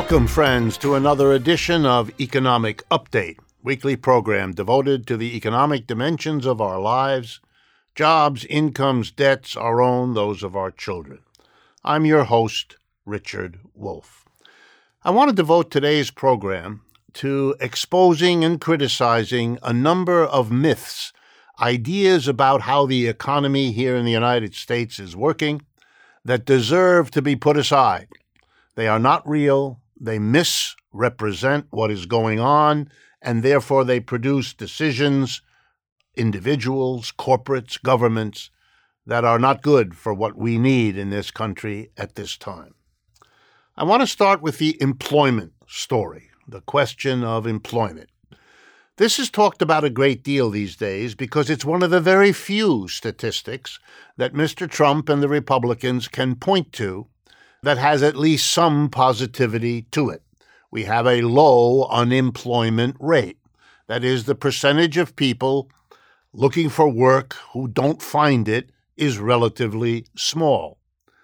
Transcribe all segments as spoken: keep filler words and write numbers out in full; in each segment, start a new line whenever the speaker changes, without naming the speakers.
Welcome, friends, to another edition of Economic Update, weekly program devoted to the economic dimensions of our lives, jobs, incomes, debts, our own, those of our children. I'm your host, Richard Wolff. I want to devote today's program to exposing and criticizing a number of myths, ideas about how the economy here in the United States is working that deserve to be put aside. They are not real, they misrepresent what is going on, and therefore they produce decisions, individuals, corporates, governments, that are not good for what we need in this country at this time. I want to start with the employment story, the question of employment. This is talked about a great deal these days because it's one of the very few statistics that Mister Trump and the Republicans can point to that has at least some positivity to it. We have a low unemployment rate. That is, the percentage of people looking for work who don't find it is relatively small.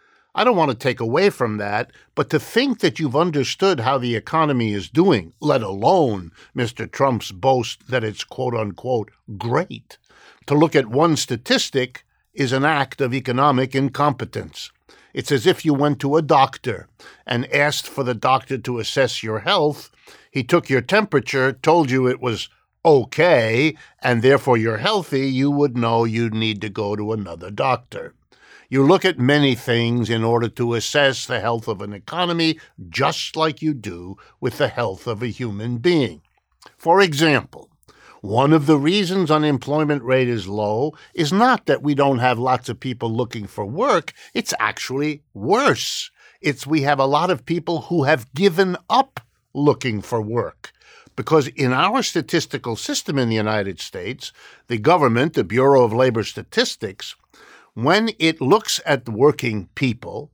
I don't want to take away from that, but to think that you've understood how the economy is doing, let alone Mister Trump's boast that it's quote-unquote great, to look at one statistic is an act of economic incompetence. It's as if you went to a doctor and asked for the doctor to assess your health. He took your temperature, told you it was okay, and therefore you're healthy. You would know you'd need to go to another doctor. You look at many things in order to assess the health of an economy, just like you do with the health of a human being. For example, one of the reasons unemployment rate is low is not that we don't have lots of people looking for work. It's actually worse. It's we have a lot of people who have given up looking for work. Because in our statistical system in the United States, the government, the Bureau of Labor Statistics, when it looks at working people,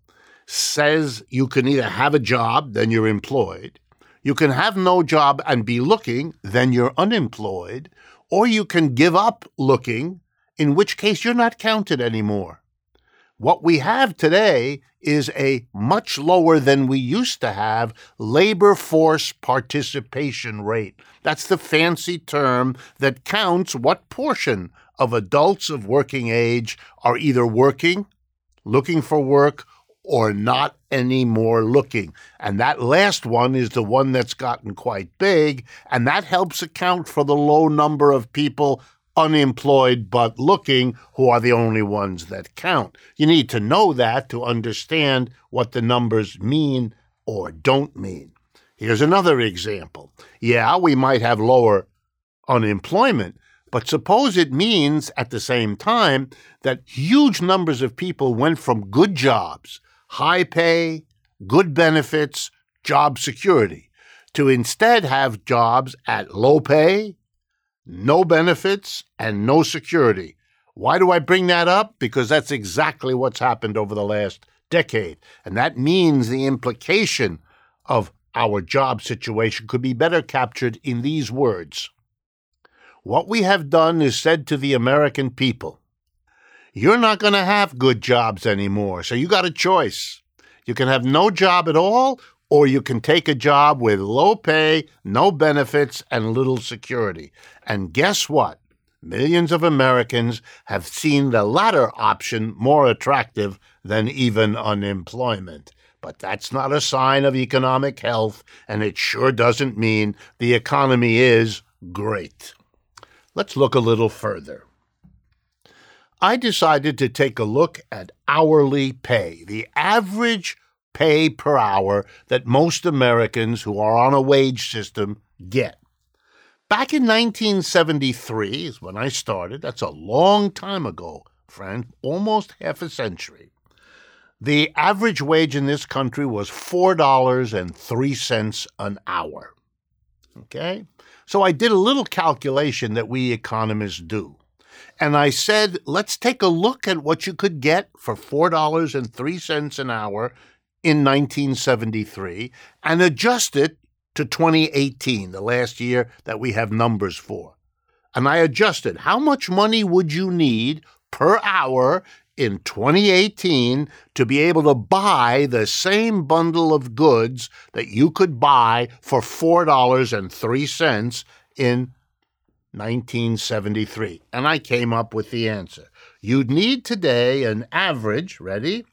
says you can either have a job, then you're employed, you can have no job and be looking, then you're unemployed, or you can give up looking, in which case you're not counted anymore. What we have today is a much lower than we used to have labor force participation rate. That's the fancy term that counts what portion of adults of working age are either working, looking for work, or not anymore looking. And that last one is the one that's gotten quite big, and that helps account for the low number of people unemployed but looking, who are the only ones that count. You need to know that to understand what the numbers mean or don't mean. Here's another example. Yeah, we might have lower unemployment, but suppose it means at the same time that huge numbers of people went from good jobs, high pay, good benefits, job security, to instead have jobs at low pay, no benefits, and no security. Why do I bring that up? Because that's exactly what's happened over the last decade. And that means the implication of our job situation could be better captured in these words. What we have done is said to the American people, you're not going to have good jobs anymore, so you got a choice. You can have no job at all, or you can take a job with low pay, no benefits, and little security. And guess what? Millions of Americans have seen the latter option more attractive than even unemployment. But that's not a sign of economic health, and it sure doesn't mean the economy is great. Let's look a little further. I decided to take a look at hourly pay, the average pay per hour that most Americans who are on a wage system get. Back in nineteen seventy-three is when I started. That's a long time ago, friend, almost half a century. The average wage in this country was four dollars and three cents an hour. Okay? So I did a little calculation that we economists do. And I said, let's take a look at what you could get for four dollars and three cents an hour in nineteen seventy-three and adjust it to twenty eighteen, the last year that we have numbers for. And I adjusted, how much money would you need per hour in twenty eighteen to be able to buy the same bundle of goods that you could buy for four dollars and three cents in nineteen seventy-three? And I came up with the answer. You'd need today an average, ready,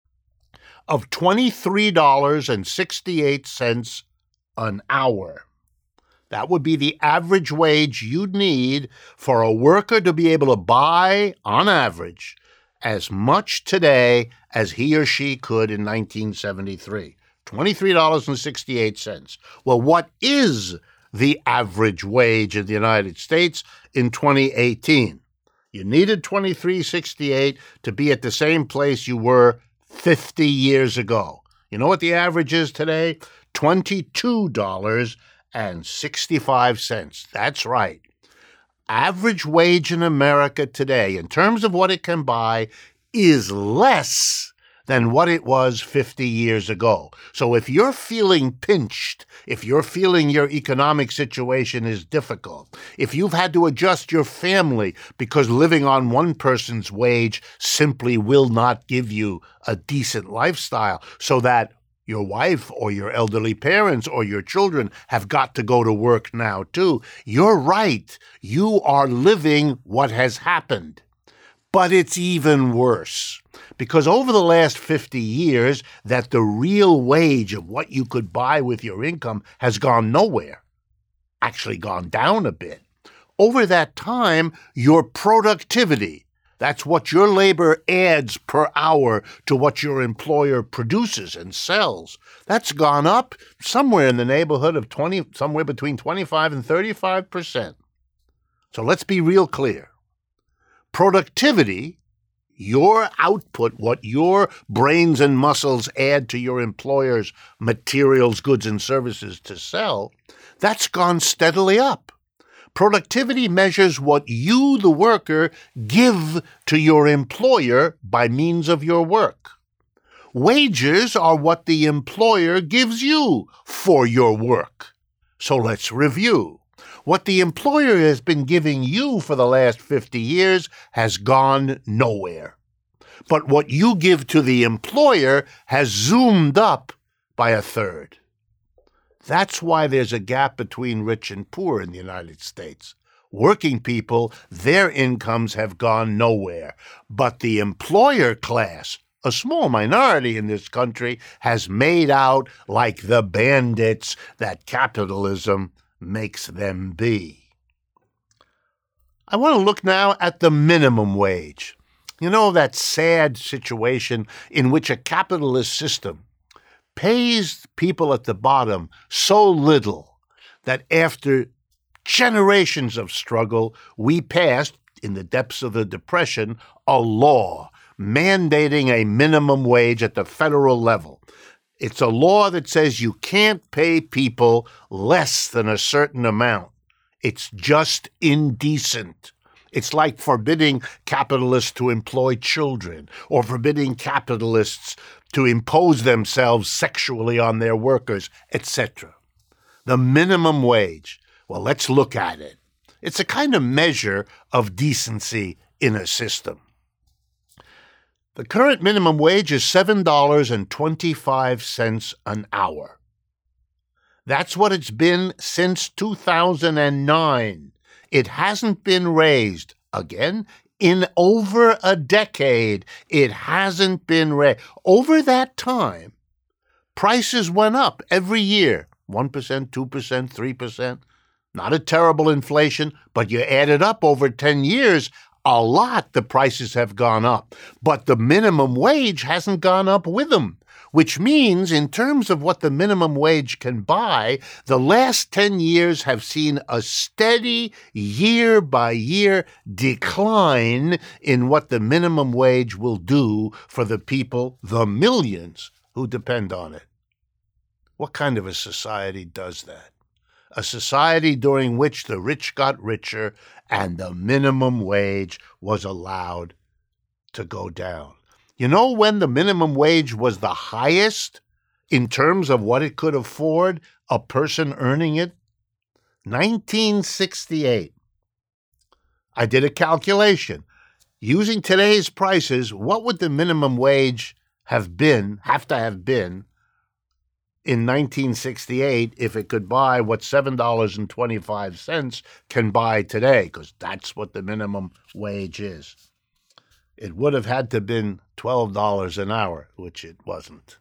of twenty-three dollars and sixty-eight cents an hour. That would be the average wage you'd need for a worker to be able to buy, on average, as much today as he or she could in nineteen seventy-three. twenty-three dollars and sixty-eight cents. Well, what is the average wage in the United States in twenty eighteen? You needed twenty-three dollars and sixty-eight cents to be at the same place you were fifty years ago. You know what the average is today? twenty-two dollars and sixty-five cents. That's right. Average wage in America today, in terms of what it can buy, is less than what it was fifty years ago. So if you're feeling pinched, if you're feeling your economic situation is difficult, if you've had to adjust your family because living on one person's wage simply will not give you a decent lifestyle, so that your wife or your elderly parents or your children have got to go to work now too, you're right. You are living what has happened. But it's even worse, because over the last fifty years, that the real wage of what you could buy with your income has gone nowhere, actually gone down a bit. Over that time, your productivity, that's what your labor adds per hour to what your employer produces and sells, that's gone up somewhere in the neighborhood of twenty, somewhere between twenty-five and thirty-five percent. So let's be real clear. Productivity, your output, what your brains and muscles add to your employer's materials, goods, and services to sell, that's gone steadily up. Productivity measures what you, the worker, give to your employer by means of your work. Wages are what the employer gives you for your work. So let's review. What the employer has been giving you for the last fifty years has gone nowhere. But what you give to the employer has zoomed up by a third. That's why there's a gap between rich and poor in the United States. Working people, their incomes have gone nowhere. But the employer class, a small minority in this country, has made out like the bandits that capitalism makes them be. I want to look now at the minimum wage. You know, that sad situation in which a capitalist system pays people at the bottom so little that after generations of struggle, we passed, in the depths of the Depression, a law mandating a minimum wage at the federal level. It's a law that says you can't pay people less than a certain amount. It's just indecent. It's like forbidding capitalists to employ children, or forbidding capitalists to impose themselves sexually on their workers, et cetera. The minimum wage, well, let's look at it. It's a kind of measure of decency in a system. The current minimum wage is seven dollars and twenty-five cents an hour. That's what it's been since two thousand nine. It hasn't been raised. Again, in over a decade, it hasn't been raised. Over that time, prices went up every year, one percent, two percent, three percent. Not a terrible inflation, but you add it up over ten years, a lot the prices have gone up. But the minimum wage hasn't gone up with them, which means in terms of what the minimum wage can buy, the last ten years have seen a steady year-by-year decline in what the minimum wage will do for the people, the millions, who depend on it. What kind of a society does that? A society during which the rich got richer and the minimum wage was allowed to go down. You know when the minimum wage was the highest in terms of what it could afford a person earning it? nineteen sixty-eight. I did a calculation. Using today's prices, what would the minimum wage have been, have to have been, in nineteen sixty-eight if it could buy what seven dollars and twenty-five cents can buy today? Because that's what the minimum wage is. It would have had to have been twelve dollars an hour, which it wasn't.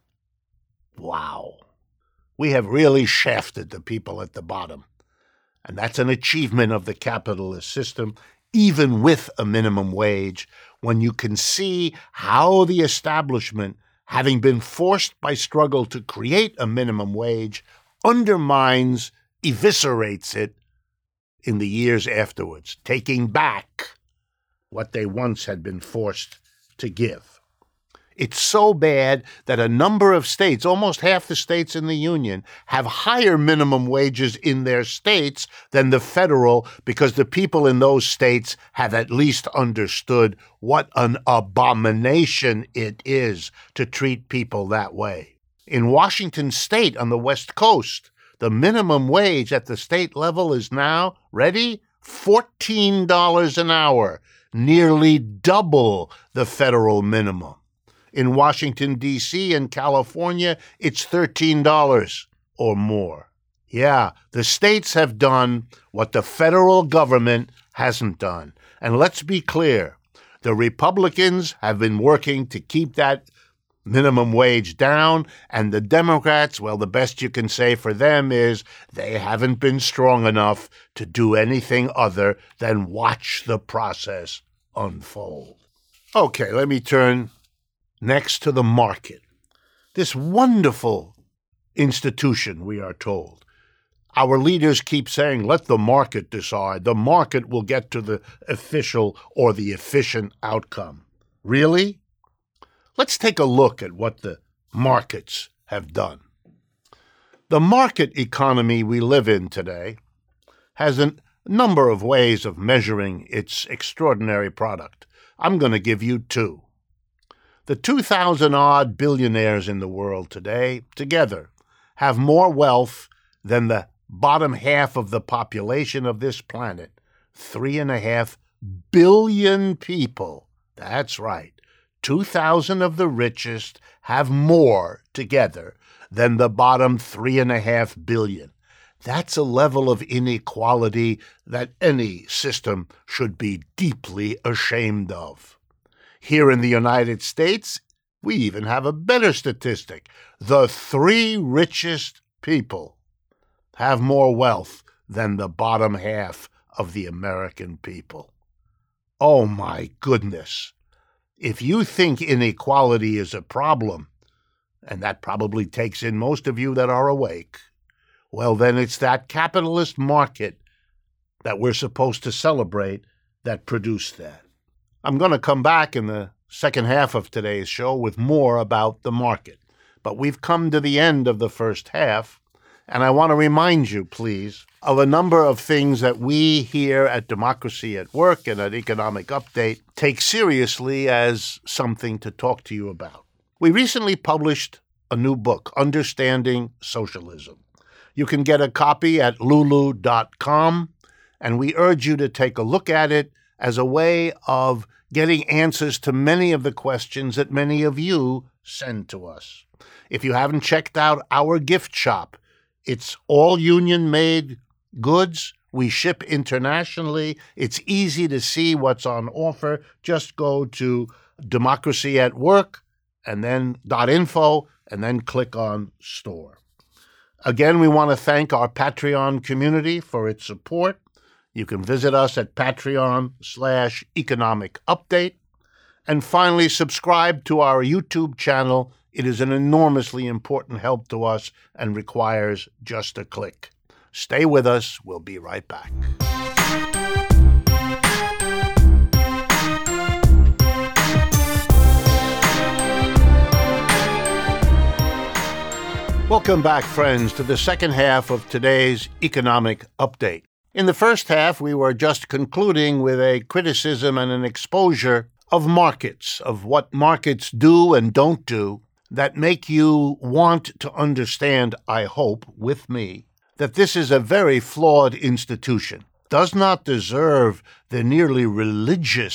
Wow. We have really shafted the people at the bottom. And that's an achievement of the capitalist system, even with a minimum wage, when you can see how the establishment, having been forced by struggle to create a minimum wage, undermines, eviscerates it in the years afterwards, taking back what they once had been forced to give. It's so bad that a number of states, almost half the states in the Union, have higher minimum wages in their states than the federal, because the people in those states have at least understood what an abomination it is to treat people that way. In Washington State on the West Coast, the minimum wage at the state level is now, ready, fourteen dollars an hour, nearly double the federal minimum. In Washington, D C and California, it's thirteen dollars or more. Yeah, the states have done what the federal government hasn't done. And let's be clear, the Republicans have been working to keep that minimum wage down, and the Democrats, well, the best you can say for them is they haven't been strong enough to do anything other than watch the process unfold. Okay, let me turn next to the market. This wonderful institution, we are told. Our leaders keep saying, let the market decide. The market will get to the official or the efficient outcome. Really? Let's take a look at what the markets have done. The market economy we live in today has a number of ways of measuring its extraordinary product. I'm going to give you two. The two thousand odd billionaires in the world today, together, have more wealth than the bottom half of the population of this planet. Three and a half billion people. That's right. two thousand of the richest have more together than the bottom three and a half billion. That's a level of inequality that any system should be deeply ashamed of. Here in the United States, we even have a better statistic. The three richest people have more wealth than the bottom half of the American people. Oh my goodness. If you think inequality is a problem, and that probably takes in most of you that are awake, well, then it's that capitalist market that we're supposed to celebrate that produced that. I'm going to come back in the second half of today's show with more about the market. But we've come to the end of the first half, and I want to remind you, please, of a number of things that we here at Democracy at Work and at Economic Update take seriously as something to talk to you about. We recently published a new book, Understanding Socialism. You can get a copy at lulu dot com, and we urge you to take a look at it as a way of getting answers to many of the questions that many of you send to us. If you haven't checked out our gift shop, it's all union-made goods. We ship internationally. It's easy to see what's on offer. Just go to Democracy at Work and then .info and then click on Store. Again, we want to thank our Patreon community for its support. You can visit us at Patreon slash Economic Update. And finally, subscribe to our YouTube channel. It is an enormously important help to us and requires just a click. Stay with us. We'll be right back. Welcome back, friends, to the second half of today's Economic Update. In the first half, we were just concluding with a criticism and an exposure of markets, of what markets do and don't do, that make you want to understand, I hope, with me, that this is a very flawed institution, does not deserve the nearly religious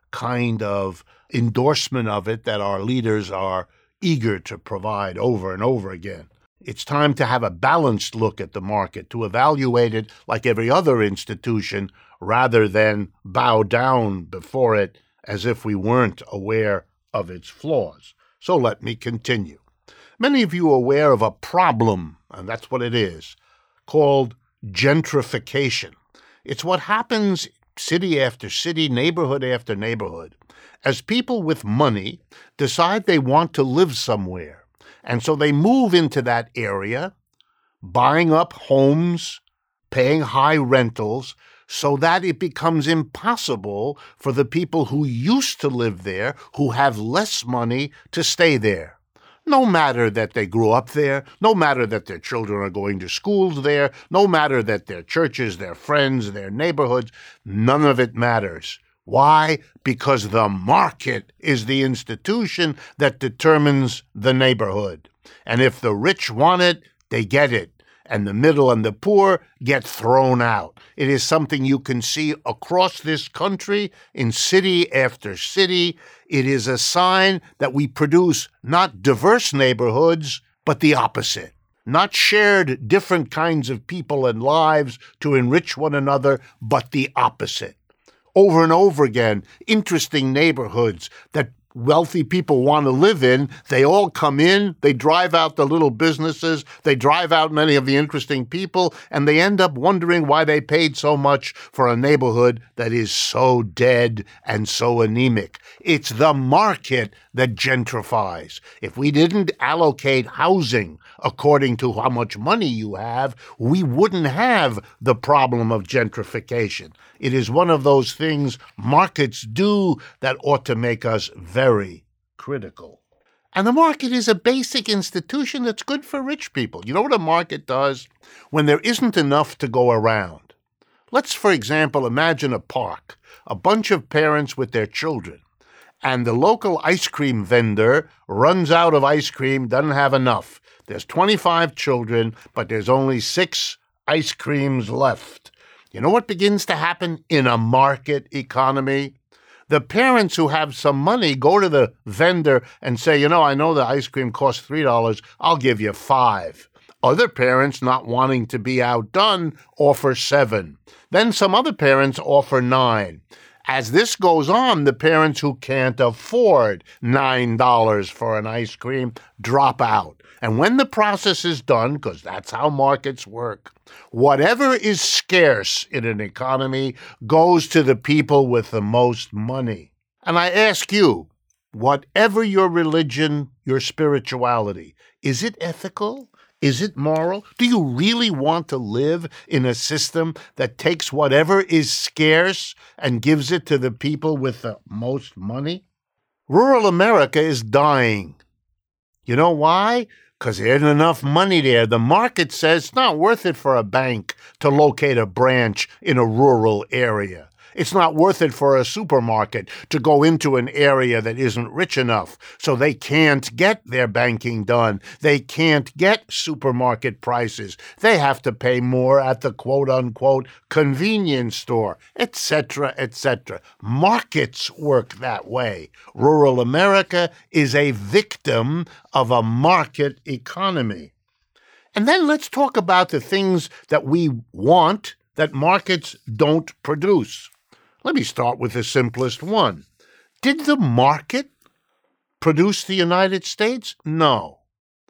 kind of endorsement of it that our leaders are eager to provide over and over again. It's time to have a balanced look at the market, to evaluate it like every other institution rather than bow down before it as if we weren't aware of its flaws. So let me continue. Many of you are aware of a problem, and that's what it is, called gentrification. It's what happens city after city, neighborhood after neighborhood, as people with money decide they want to live somewhere. And so they move into that area, buying up homes, paying high rentals, so that it becomes impossible for the people who used to live there, who have less money, to stay there. No matter that they grew up there, no matter that their children are going to schools there, no matter that their churches, their friends, their neighborhoods, none of it matters. Why? Because the market is the institution that determines the neighborhood. And if the rich want it, they get it. And the middle and the poor get thrown out. It is something you can see across this country, in city after city. It is a sign that we produce not diverse neighborhoods, but the opposite. Not shared different kinds of people and lives to enrich one another, but the opposite. Over and over again, interesting neighborhoods that wealthy people want to live in. They all come in, they drive out the little businesses, they drive out many of the interesting people, and they end up wondering why they paid so much for a neighborhood that is so dead and so anemic. It's the market that gentrifies. If we didn't allocate housing according to how much money you have, we wouldn't have the problem of gentrification. It is one of those things markets do that ought to make us very critical. And the market is a basic institution that's good for rich people. You know what a market does? When there isn't enough to go around. Let's, for example, imagine a park, a bunch of parents with their children, and the local ice cream vendor runs out of ice cream, doesn't have enough. There's twenty-five children, but there's only six ice creams left. You know what begins to happen in a market economy? The parents who have some money go to the vendor and say, you know, I know the ice cream costs three dollars, I'll give you five. Other parents, not wanting to be outdone, offer seven. Then some other parents offer nine. As this goes on, the parents who can't afford nine dollars for an ice cream drop out. And when the process is done, because that's how markets work, whatever is scarce in an economy goes to the people with the most money. And I ask you, whatever your religion, your spirituality, is it ethical? Is it moral? Do you really want to live in a system that takes whatever is scarce and gives it to the people with the most money? Rural America is dying. You know why? Because there isn't enough money there. The market says it's not worth it for a bank to locate a branch in a rural area. It's not worth it for a supermarket to go into an area that isn't rich enough, so they can't get their banking done. They can't get supermarket prices. They have to pay more at the quote-unquote convenience store, et cetera, et cetera. Markets work that way. Rural America is a victim of a market economy. And then let's talk about the things that we want that markets don't produce. Let me start with the simplest one. Did the market produce the United States? No.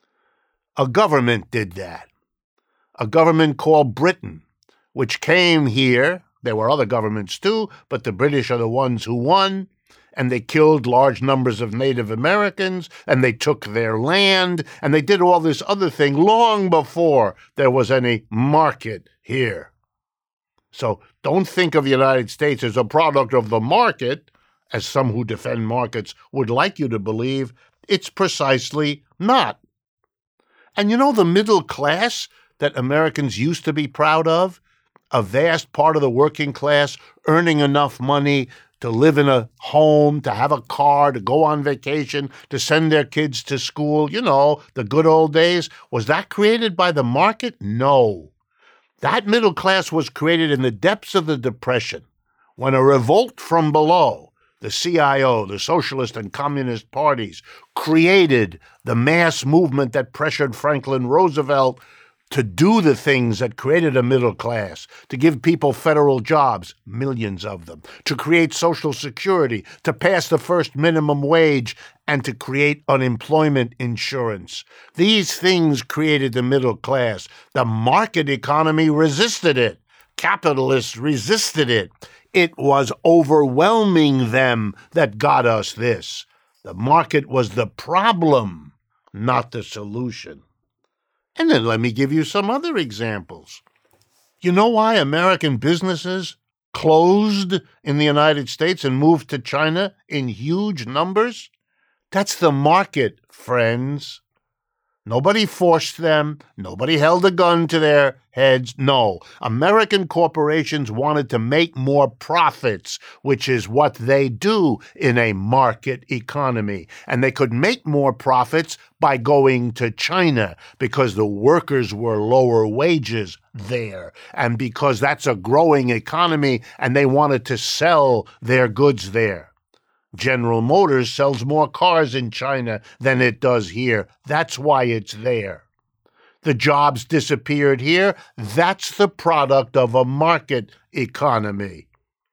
A government did that. A government called Britain, which came here. There were other governments too, but the British are the ones who won, and they killed large numbers of Native Americans, and they took their land, and they did all this other thing long before there was any market here. So don't think of the United States as a product of the market, as some who defend markets would like you to believe. It's precisely not. And you know the middle class that Americans used to be proud of? A vast part of the working class earning enough money to live in a home, to have a car, to go on vacation, to send their kids to school. You know, the good old days. Was that created by the market? No. That middle class was created in the depths of the Depression, when a revolt from below The C I O, the Socialist and Communist parties, created the mass movement that pressured Franklin Roosevelt to do the things that created a middle class, to give people federal jobs, millions of them, to create Social Security, to pass the first minimum wage, and to create unemployment insurance. These things created the middle class. The market economy resisted it. Capitalists resisted it. It was overwhelming them that got us this. The market was the problem, not the solution. And then let me give you some other examples. You know why American businesses closed in the United States and moved to China in huge numbers? That's the market, friends. Nobody forced them. Nobody held a gun to their heads. No, American corporations wanted to make more profits, which is what they do in a market economy. And they could make more profits by going to China because the workers were lower wages there and because that's a growing economy and they wanted to sell their goods there. General Motors sells more cars in China than it does here. That's why it's there. The jobs disappeared here. That's the product of a market economy.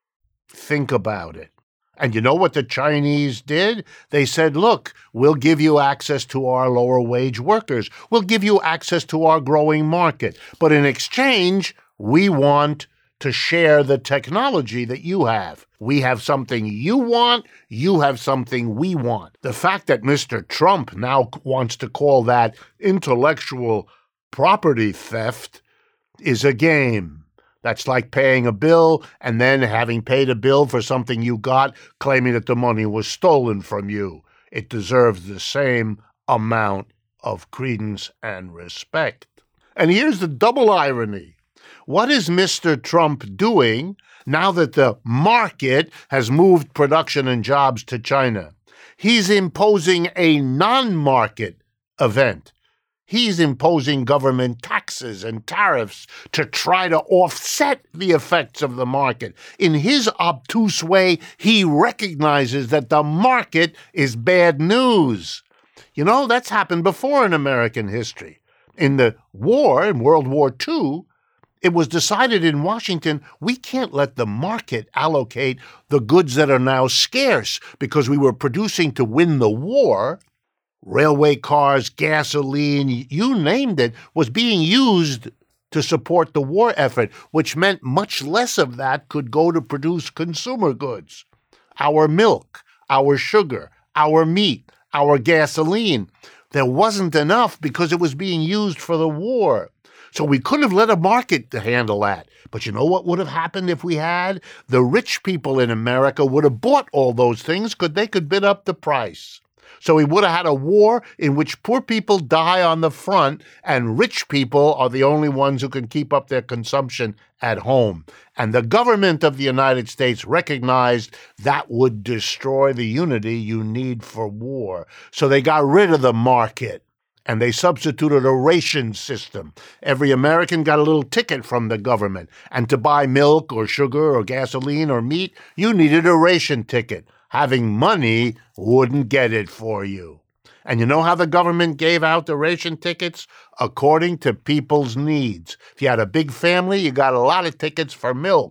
Think about it. And you know what the Chinese did? They said, look, we'll give you access to our lower wage workers. We'll give you access to our growing market. But in exchange, we want to share the technology that you have. We have something you want, you have something we want. The fact that Mister Trump now wants to call that intellectual property theft is a game. That's like paying a bill and then having paid a bill for something you got, claiming that the money was stolen from you. It deserves the same amount of credence and respect. And here's the double irony. What is Mister Trump doing now that the market has moved production and jobs to China? He's imposing a non-market event. He's imposing government taxes and tariffs to try to offset the effects of the market. In his obtuse way, he recognizes that the market is bad news. You know, that's happened before in American history. In the war, in World War Two, it was decided in Washington, we can't let the market allocate the goods that are now scarce because we were producing to win the war. Railway cars, gasoline, you named it, was being used to support the war effort, which meant much less of that could go to produce consumer goods. Our milk, our sugar, our meat, our gasoline. There wasn't enough because it was being used for the war. So we could have let a market handle that. But you know what would have happened if we had? The rich people in America would have bought all those things because they could bid up the price. So we would have had a war in which poor people die on the front and rich people are the only ones who can keep up their consumption at home. And the government of the United States recognized that would destroy the unity you need for war. So they got rid of the market. And they substituted a ration system. Every American got a little ticket from the government. And to buy milk or sugar or gasoline or meat, you needed a ration ticket. Having money wouldn't get it for you. And you know how the government gave out the ration tickets? According to people's needs. If you had a big family, you got a lot of tickets for milk.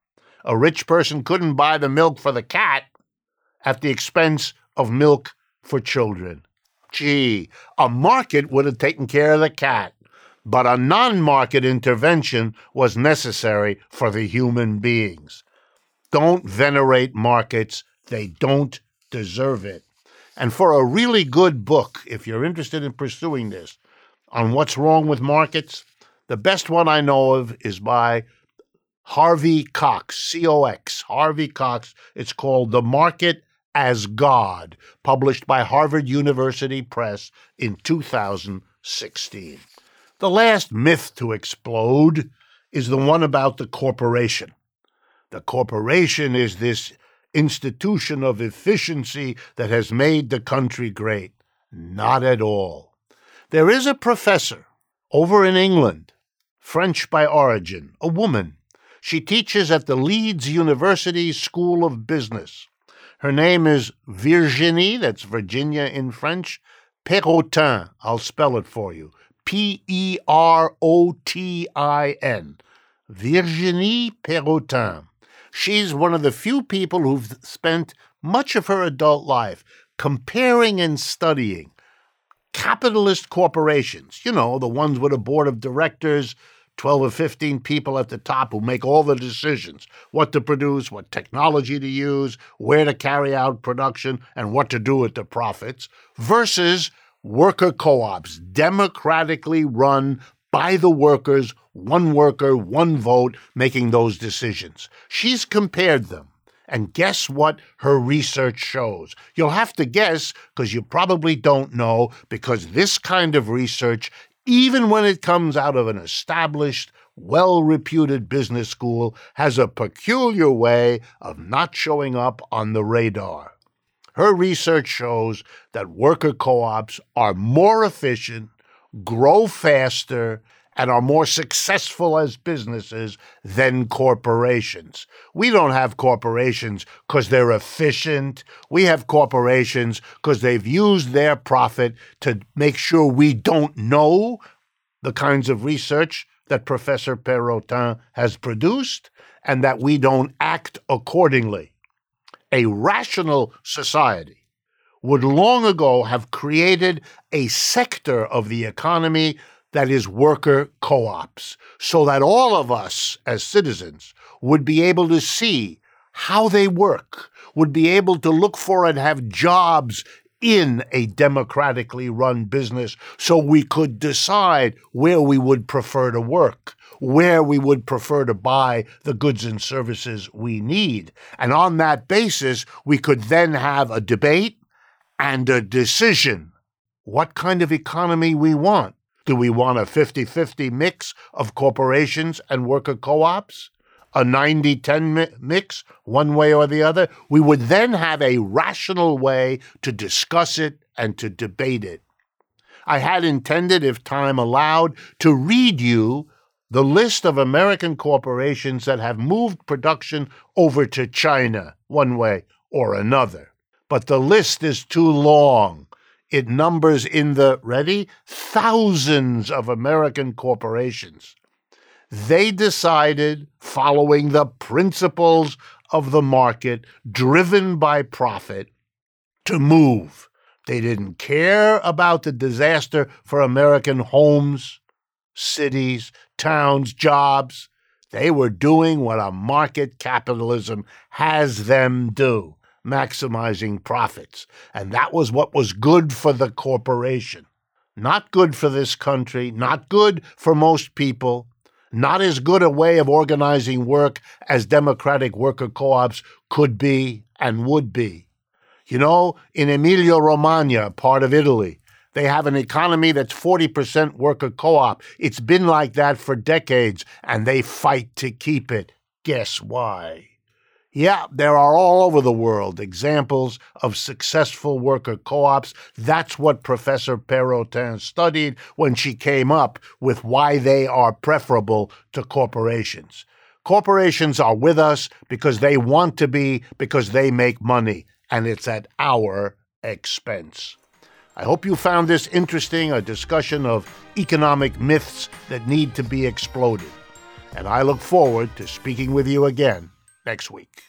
A rich person couldn't buy the milk for the cat at the expense of milk for children. Gee, a market would have taken care of the cat, but a non-market intervention was necessary for the human beings. Don't venerate markets. They don't deserve it. And for a really good book, if you're interested in pursuing this, on what's wrong with markets, the best one I know of is by Harvey Cox, C O X, Harvey Cox. It's called The Market as God, published by Harvard University Press in two thousand sixteen. The last myth to explode is the one about the corporation. The corporation is this institution of efficiency that has made the country great. Not at all. There is a professor over in England, French by origin, a woman. She teaches at the Leeds University School of Business. Her name is Virginie, that's Virginia in French, Perotin. I'll spell it for you. P E R O T I N. Virginie Perotin. She's one of the few people who've spent much of her adult life comparing and studying capitalist corporations, you know, the ones with a board of directors, twelve or fifteen people at the top who make all the decisions, what to produce, what technology to use, where to carry out production, and what to do with the profits, versus worker co-ops, democratically run by the workers, one worker, one vote, making those decisions. She's compared them. And guess what her research shows? You'll have to guess because you probably don't know, because this kind of research, even when it comes out of an established, well-reputed business school, has a peculiar way of not showing up on the radar. Her research shows that worker co-ops are more efficient, grow faster, and are more successful as businesses than corporations. We don't have corporations because they're efficient. We have corporations because they've used their profit to make sure we don't know the kinds of research that Professor Perotin has produced, and that we don't act accordingly. A rational society would long ago have created a sector of the economy that is worker co-ops, so that all of us as citizens would be able to see how they work, would be able to look for and have jobs in a democratically run business, so we could decide where we would prefer to work, where we would prefer to buy the goods and services we need. And on that basis, we could then have a debate and a decision what kind of economy we want. Do we want a fifty-fifty mix of corporations and worker co-ops? A ninety ten mi- mix, one way or the other? We would then have a rational way to discuss it and to debate it. I had intended, if time allowed, to read you the list of American corporations that have moved production over to China, one way or another. But the list is too long. It numbers in the, ready, thousands of American corporations. They decided, following the principles of the market, driven by profit, to move. They didn't care about the disaster for American homes, cities, towns, jobs. They were doing what a market capitalism has them do, maximizing profits. And that was what was good for the corporation. Not good for this country, not good for most people, not as good a way of organizing work as democratic worker co-ops could be and would be. You know, in Emilia-Romagna, part of Italy, they have an economy that's forty percent worker co-op. It's been like that for decades, and they fight to keep it. Guess why? Yeah, there are all over the world examples of successful worker co-ops. That's what Professor Perotin studied when she came up with why they are preferable to corporations. Corporations are with us because they want to be, because they make money, and it's at our expense. I hope you found this interesting, a discussion of economic myths that need to be exploded. And I look forward to speaking with you again next week.